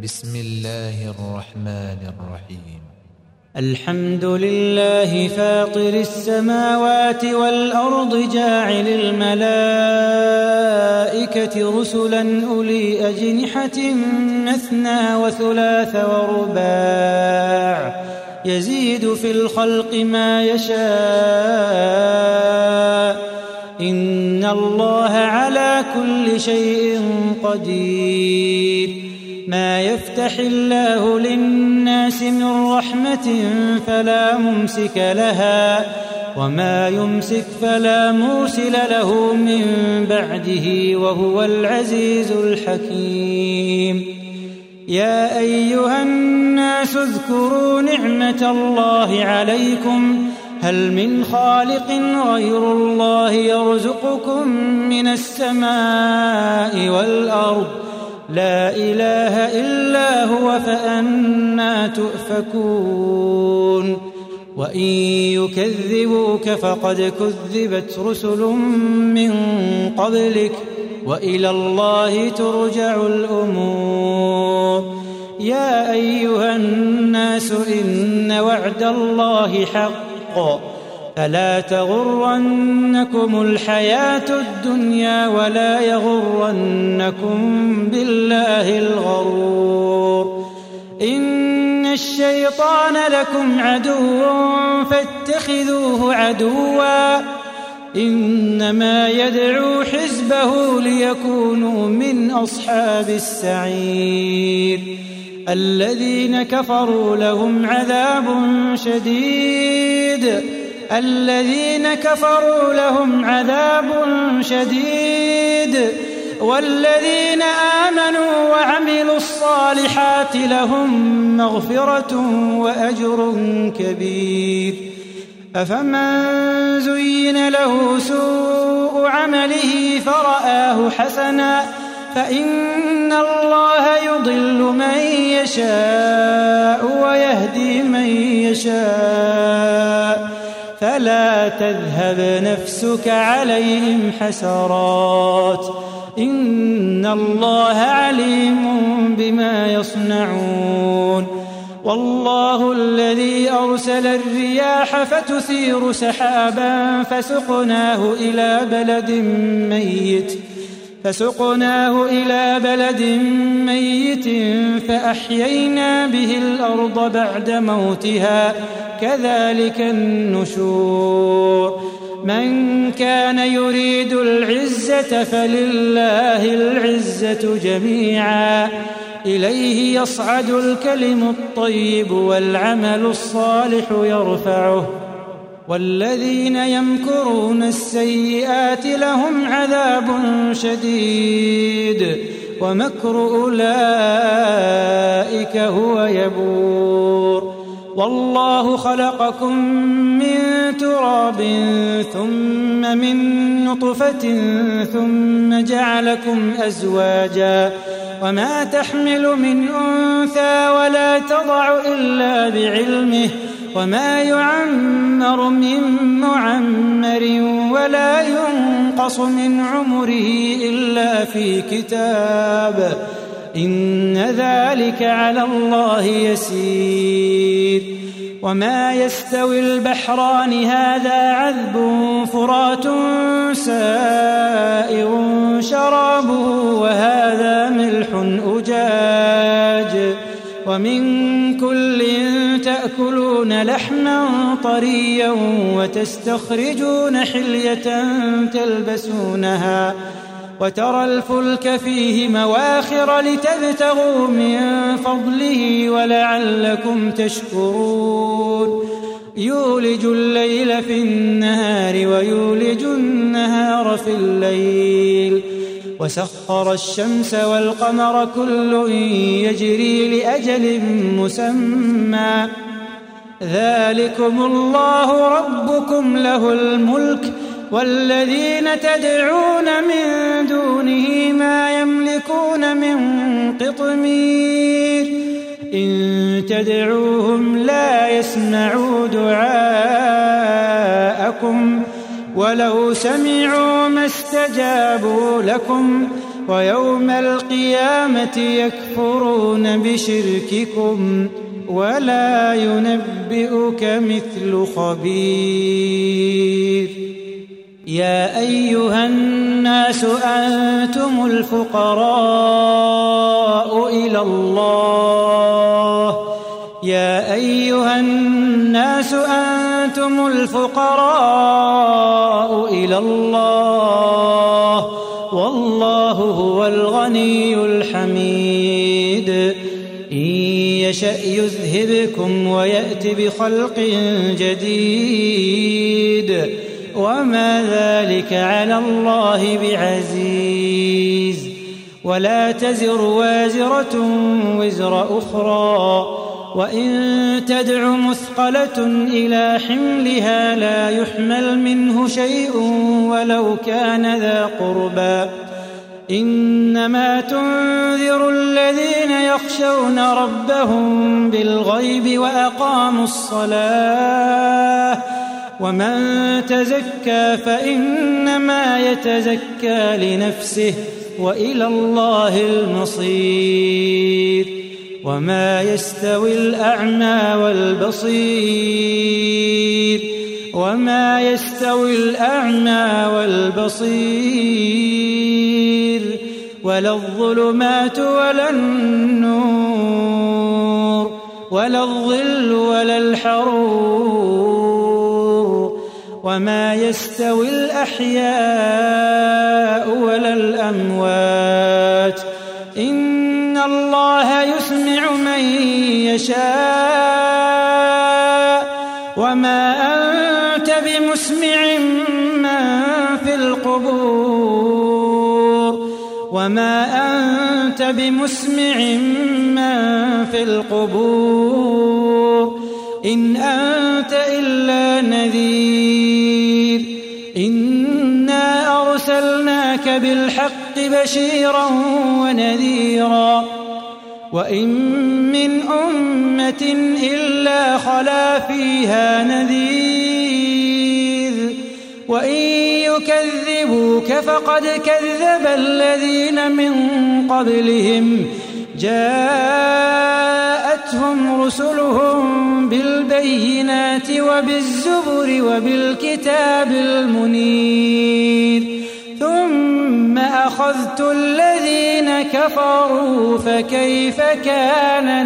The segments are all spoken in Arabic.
بسم الله الرحمن الرحيم. الحمد لله فاطر السماوات والأرض جاعل الملائكة رسلا أولي أجنحة مثنى وثلاث ورباع يزيد في الخلق ما يشاء إن الله على كل شيء قدير. ما يفتح الله للناس من رحمة فلا ممسك لها وما يمسك فلا مرسل له من بعده وهو العزيز الحكيم. يا أيها الناس اذكروا نعمة الله عليكم هل من خالق غير الله يرزقكم من السماء والأرض لا إله إلا هو فأنى تؤفكون. وإن يكذبوك فقد كذبت رسل من قبلك وإلى الله ترجع الأمور. يا أيها الناس إن وعد الله حق فلا تغرنكم الحياة الدنيا ولا يغرنكم بالله الغرور. إن الشيطان لكم عدو فاتخذوه عدوا إنما يدعو حزبه ليكونوا من أصحاب السعير. الذين كفروا لهم عذاب شديد والذين آمنوا وعملوا الصالحات لهم مغفرة وأجر كبير. أفمن زين له سوء عمله فرآه حسنا فإن الله يضل من يشاء ويهدي من يشاء فلا تذهب نفسك عليهم حسرات إن الله عليم بما يصنعون. والله الذي أرسل الرياح فتثير سحابا فسقناه إلى بلد ميت فأحيينا به الأرض بعد موتها كذلك النشور. من كان يريد العزة فلله العزة جميعا إليه يصعد الكلم الطيب والعمل الصالح يرفعه والذين يمكرون السيئات لهم عذاب شديد ومكر أولئك هو يبور. والله خلقكم من تراب ثم من نطفة ثم جعلكم أزواجا وما تحمل من أنثى ولا تضع إلا بعلمه وما يعمر من معمر ولا ينقص من عمره إلا في كتاب إن ذلك على الله يسير. وما يستوي البحران هذا عذب فرات سائغ شرابه وهذا ملح أجاج ومن كل تأكلون لحما طريا وتستخرجون حلية تلبسونها وترى الفلك فيه مواخر لتبتغوا من فضله ولعلكم تشكرون. يولج الليل في النهار ويولج النهار في الليل وسخر الشمس والقمر كل يجري لأجل مسمى ذلكم الله ربكم له الملك والذين تدعون من دونه ما يملكون من قطمير إن تدعوهم لا يسمعوا دعاءكم ولو سمعوا ما استجابوا لكم ويوم القيامة يكفرون بشرككم ولا ينبئك مثل خبير. يا أيها الناس أنتم الفقراء إلى الله يا أيها الناس أنتم الفقراء إلى الله والله هو الغني الحميد. إن يشأ يذهبكم ويأت بخلق جديد وما ذلك على الله بعزيز. ولا تزر وازرة وزر أخرى وإن تدع مثقلة إلى حملها لا يحمل منه شيء ولو كان ذا قربى. إنما تنذر الذين يخشون ربهم بالغيب وأقاموا الصلاة ومن تزكى فإنما يتزكى لنفسه وإلى الله المصير. وما يستوي الأعمى والبصير ولا الظلمات ولا النور ولا الظل ولا الحرور. وما يستوي الأحياء ولا الأموات. إن الله يسمع من يشاء وما أنت بمسمع من في القبور إن أنت إلا نذير. إنا أرسلناك بالحق بشيرا ونذيرا وإن من أمة إلا خلا فيها نذير. وإن يكذبوك فقد كذب الذين من قبلهم جاءتهم رسلهم بالبينات وبالزبر وبالكتاب المنير ثم أخذت الذين كفروا فكيف كان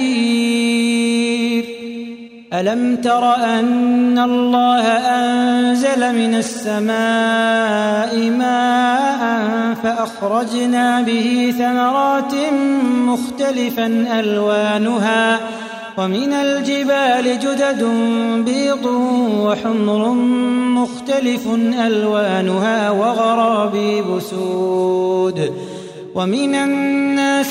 نكير. ألم تر أن الله أنزل من السماء ماء فأخرجنا به ثمرات مختلفا ألوانها ومن الجبال جدد بيض وحمر مختلف ألوانها وغرابيب سود ومن الناس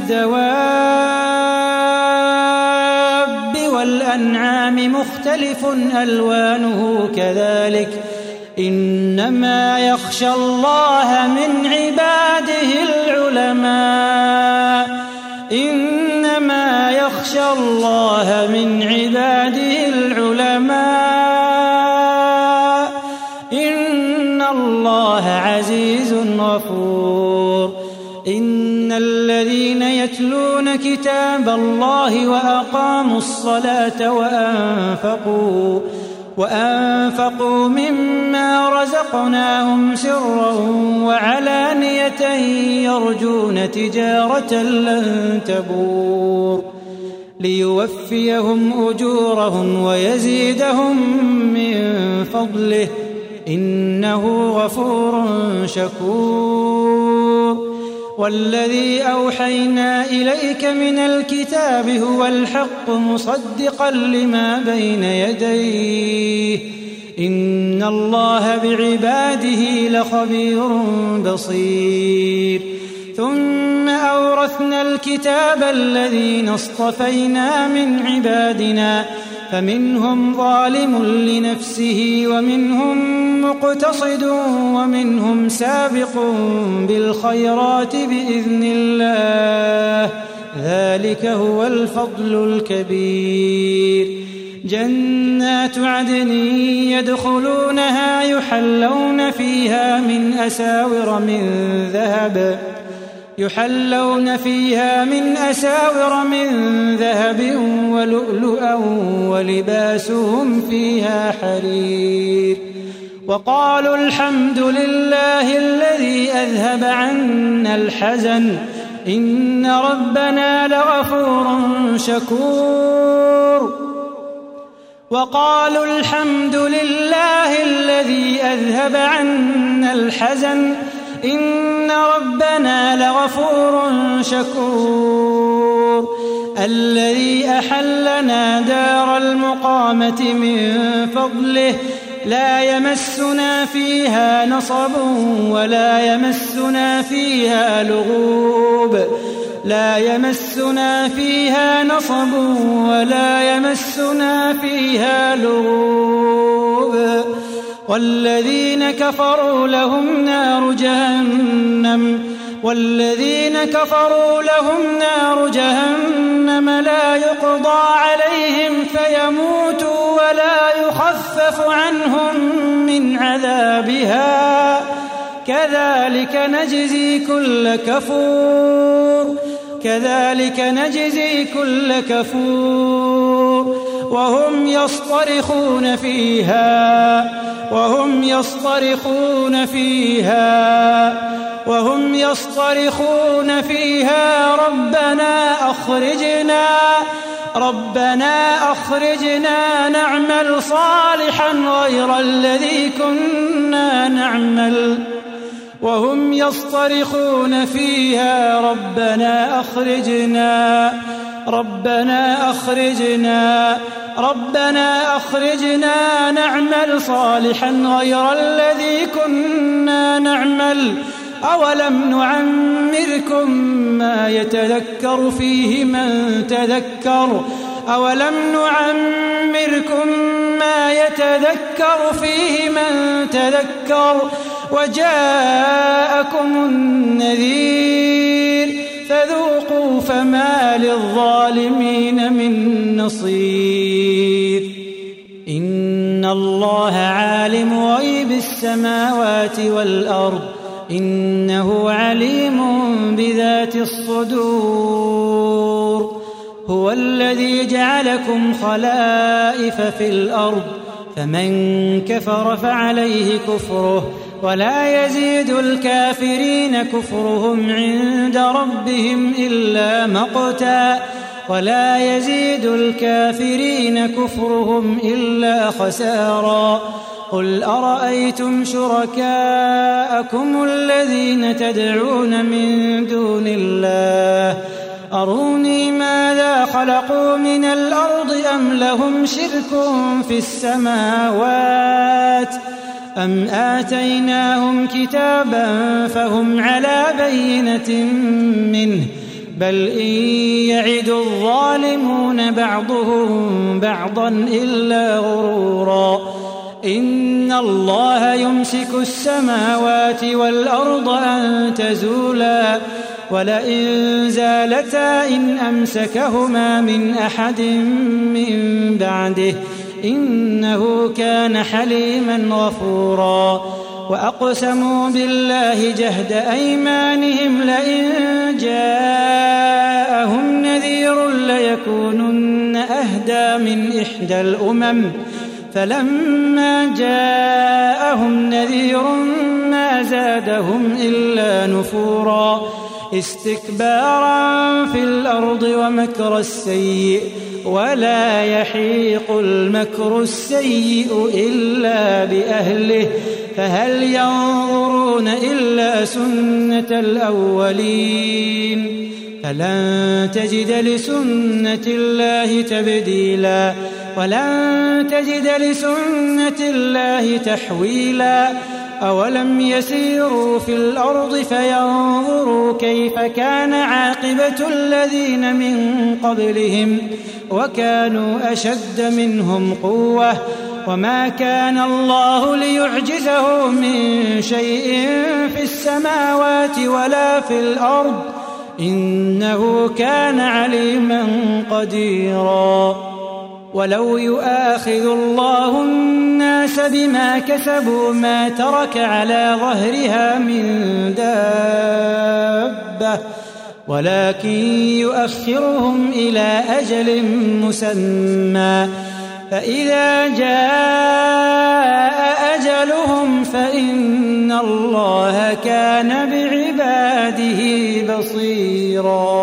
والدواب والأنعام مختلف ألوانه كذلك إنما يخشى الله من عباده العلماء إن الله عزيز غفور. إن الذين يتلون كتاب الله وأقاموا الصلاة وأنفقوا مما رزقناهم سرا وعلانية يرجون تجارة لن تبور ليوفيهم أجورهم ويزيدهم من فضله إنه غفور شكور. والذي أوحينا إليك من الكتاب هو الحق مصدقا لما بين يديه إن الله بعباده لخبير بصير. ثم أورثنا الكتاب الذين اصطفينا من عبادنا فمنهم ظالم لنفسه ومنهم مقتصد ومنهم سابق بالخيرات بإذن الله ذلك هو الفضل الكبير. جنات عدن يدخلونها يحلون فيها من أساور من ذهب ولؤلؤا ولباسهم فيها حرير. وقالوا الحمد لله الذي أذهب عنا الحزن إن ربنا لغفور شكور. وقالوا الحمد لله الذي أذهب عنا الحزن إن ربنا لغفور شكور. الذي أحلنا دار المقامة من فضله لا يمسنا فيها نصب ولا يمسنا فيها لغوب والذين كفروا لهم نار جهنم لا يقضى عليهم فيموتوا ولا يخفف عنهم من عذابها كذلك نجزي كل كفور. وهم يصطرخون فيها ربنا أخرجنا نعمل صالحا غير الذي كنا نعمل. ربنا أخرجنا نعمل صالحا غير الذي كنا نعمل أولم نعمركم ما يتذكر فيه من تذكر وجاءكم النذير فذوقوا فما للظالمين من نصير. إن الله عالم غيب السماوات والأرض إنه عليم بذات الصدور. هو الذي جعلكم خلائف في الأرض فمن كفر فعليه كفره ولا يزيد الكافرين كفرهم عند ربهم إلا خسارا. قل أرأيتم شركاءكم الذين تدعون من دون الله أروني ماذا خلقوا من الأرض أم لهم شرك في السماوات أم آتيناهم كتابا فهم على بينة منه بل إن يعد الظالمون بعضهم بعضا إلا غرورا. إن الله يمسك السماوات والأرض أن تزولا ولئن زالتا إن أمسكهما من أحد من بعده إنه كان حليما غفورا. وأقسموا بالله جهد أيمانهم لئن جاءهم نذير ليكونن أهدى من إحدى الأمم فلما جاءهم نذير ما زادهم إلا نفورا استكبارا في الأرض ومكر السيء ولا يحيق المكر السيء إلا بأهله فهل ينظرون إلا سنة الأولين فلن تجد لسنة الله تبديلا ولن تجد لسنة الله تحويلا. أولم يسيروا في الأرض فينظروا كيف كان عاقبة الذين من قبلهم وكانوا أشد منهم قوة وما كان الله ليعجزه من شيء في السماوات ولا في الأرض إنه كان عليما قديرا ولو يؤاخذ الله الناس بما كسبوا ما ترك على ظهرها من دابة ولكن يؤخرهم إلى أجل مسمى فإذا جاء أجلهم فإن الله كان بعباده بصيرا.